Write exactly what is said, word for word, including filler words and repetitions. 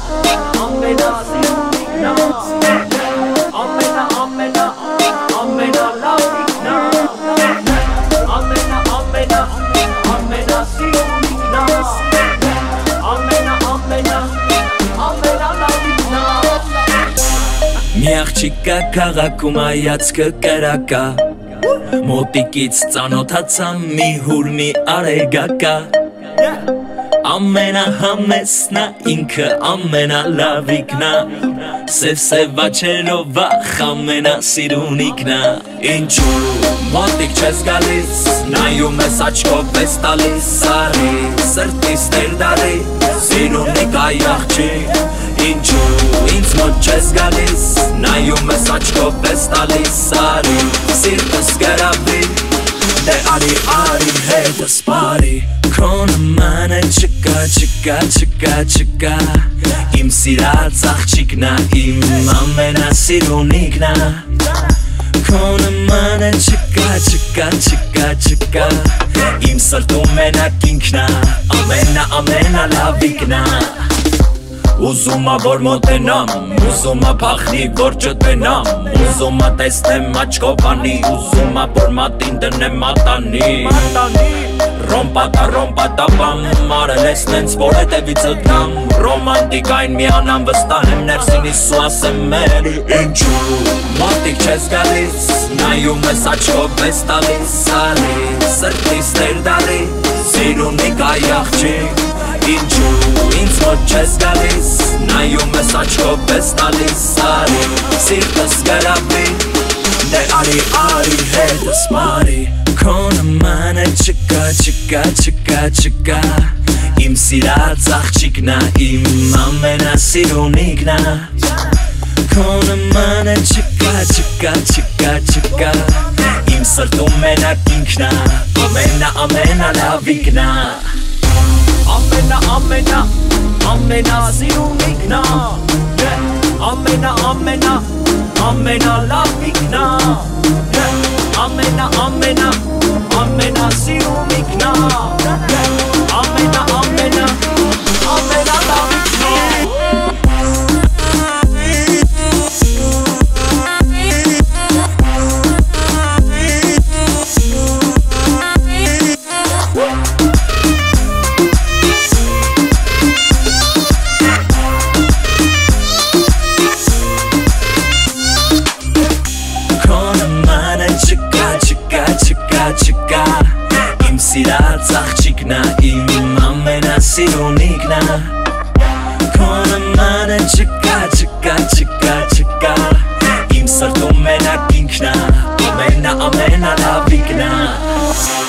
ամենասիրունիկն ամենա ամենա ամենա լավիկն ամենա ամենա ամենասիրունիկն ամենա ամենա ամենա լավիկն Մի աղջիկա քաղաքում հայացքը կրակա Մոտիկից ծանոթացա մի հուր մի արեգակա Ամենահամեսնա ինքը ամենալավիկնա Սև-սև աչերով վախ ամենասիրունիկնա Ինչու մոտիկ չես գալիս Նայում ես աչքով ես տալիս Սարի սրտիս ներդարի Սիրունիկ այ աղջիկ Ինչու ինձ մոտ չես գալիս Նայում ես աչքով ես տալիս Սարի սիրտս գրավի Դե արի արի հետս բարի Քո նմանը չկա չկա չկա չկա Իմ սիրած աղջիկնա իմ ամենասիրունիկնա Քո նմանը չկա չկա չկա չկա Իմ սրտում մենակ ինքնա ամենա ամենա լավիկնա Ուզում ա որ մոտենամ, ուզում ա փախնի որ չտենամ Ուզում ա տեսնեմ աչքով անի, ուզում ա որ մատին դնեմ մատանի Ռոմպատա ռոմպատա բամ, արել ես նենց որ հետևից ըդնամ Ռոմանտիկային միանամ վստահեմ ներսինիս ու ասեմ մերի Ինչու մոտիկ չես գալիս, նայում ես աչքով ես տալիս Սալի սրտիս ներդարի, սիրունիկ այ աղջիկ Ինչու ինձ մոտ չես գալիս Նայում ես աչքով ես տալիս Սարի սիրտս գրավի Դե արի արի հետս բարի Քո նմանը չկա չկա չկա չկա Իմ սիրած աղջիկնա իմ ամենասիրունիկնա Քո նմանը չկա չկա չկա չկա Իմ սրտում մենակ ինքնա ամենա ամենա լավիկնա Ամենա ամենա ամենա սիրունիկն ամենա ամենա ամենա լավիկն ամենա ամենա ամենա սիրունիկն ամենա ամենա ամենա լավիկն չկա Իմ սիրած աղջիկնա իմ ամենասիրունիկնա Քո նմանը չկա չկա չկա չկա Իմ սրտում մենակ ինքնա ամենա ամենա լավիկնա